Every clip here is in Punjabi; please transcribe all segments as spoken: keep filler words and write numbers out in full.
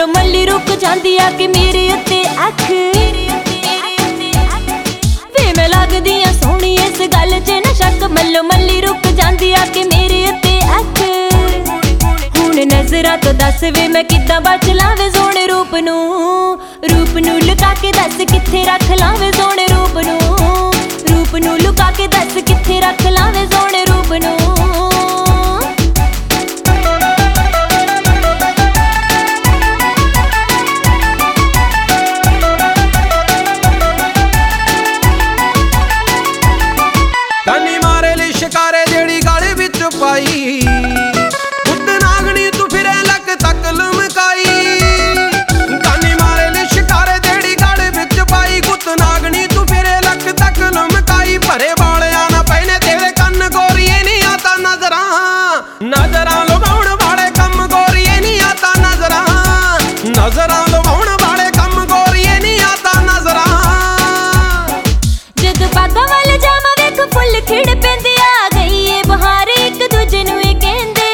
ਮੱਲੋ ਮੱਲੀ ਰੁਕ ਜਾਂਦੀ ਆ ਕਿ ਮੇਰੇ ਉੱਤੇ ਅੱਖ ਵੇ ਮੈਂ ਲੱਗਦੀ ਆ ਸੋਹਣੀ ਇਸ ਗੱਲ 'ਚ ਨਾ ਸ਼ੱਕ ਮੱਲੋ ਮੱਲੀ ਰੁਕ ਜਾਂਦੀ ਆ ਕਿ ਮੇਰੇ ਉੱਤੇ ਅੱਖ ਹੁਣ ਨਜ਼ਰਾਂ ਤੋਂ ਦੱਸ ਵੇ ਮੈਂ ਕਿੱਦਾਂ ਬਚ ਲਾਵੇ ਸੋਹਣੇ ਰੂਪ ਨੂੰ ਰੂਪ ਨੂੰ ਲੁਕਾ ਕੇ ਦੱਸ ਕਿੱਥੇ ਰੱਖ ਲਾਵੇ ਸੋਹਣੇ ਰੂਪ ਨੂੰ ਰੂਪ ਨੂੰ ਲੁਕਾ ਕੇ ਦੱਸ ਕਿੱਥੇ ਰੱਖ ਲਾਵੇ ਸੋਹਣੇ ਰੂਪ ਨੂੰ ਕਾਨੀ ਮਾਰੇ ਲਈ ਸ਼ਿਕਾਰੇ ਜਿਹੜੀ ਗਲ ਵਿੱਚ ਪਾਈ ਖੁਦ ਨਾਗਣੀ ਤੂੰ ਫਿਰੇ ਲੱਕ ਤੱਕ ਲਮਕਾਈ ਕਾਨੀ ਮਾਰੇ ਲਈ ਸ਼ਿਕਾਰੇ ਜਿਹੜੀ ਗਲ ਵਿੱਚ ਪਾਈ ਖੁਦ ਨਾਗਣੀ ਤੂੰ ਫਿਰੇ ਲੱਕ ਤੱਕ ਲਮਕਾਈ ਭਰੇ ਵਾਲਿਆਂ ਨਾ ਪੈਣੇ ਤੇਰੇ ਕੰਨ ਗੋਰੀਏ ਨਹੀਂ ਆਤਾ ਨਜ਼ਰਾਂ ਨਜ਼ਰਾਂ ਲਵਾਉਣ ਵਾਲੇ ਕੰਮ ਗੋਰੀਏ ਨਹੀਂ ਆਤਾ ਨਜ਼ਰਾਂ ਨਜ਼ਰਾਂ ਲਵਾਉਣ ਵਾਲੇ ਕੰਮ ਗੋਰੀਏ ਨਹੀਂ ਆਤਾ ਨਜ਼ਰਾਂ ਜਦ ਬਾਗਾਂ ਵੱਲ ਜਾਵਾਂ ਵੇਖ ਫੁੱਲ ਖਿੜ ਪੈਂਦੇ ਆ ਗਈ ਏ ਬਹਾਰ ਇੱਕ ਦੂਜੇ ਨੂੰ ਇਹ ਕਹਿੰਦੇ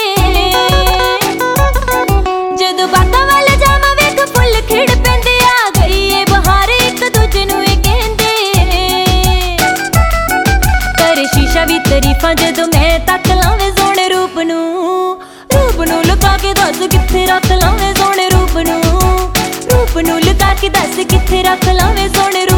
ਜਦੋਂ ਬਾਗਾਂ ਵੱਲ ਜਾਵਾਂ ਵੇਖ ਫੁੱਲ ਖਿੜ ਪੈਂਦੇ ਆ ਗਈ ਏ ਬਹਾਰ ਇੱਕ ਦੂਜੇ ਨੂੰ ਇਹ ਕਹਿੰਦੇ ਕਰੇ ਸ਼ੀਸ਼ਾ ਵੀ ਤਾਰੀਫਾਂ ਜਦੋਂ ਮੈਂ ਤੱਕ ਲਾਵੇ ਸੋਹਣੇ ਰੂਪ ਨੂੰ ਰੂਪ ਨੂੰ ਲੁਕਾ ਕੇ ਦੱਸ ਕਿੱਥੇ ਰੱਖ ਲਾਵੇ ਸੋਹਣੇ ਰੂਪ ਨੂੰ ਰੂਪ ਨੂੰ ਲੁਕਾ ਕੇ ਦੱਸ ਕਿੱਥੇ ਰੱਖ ਲਾਵੇ ਸੋਹਣੇ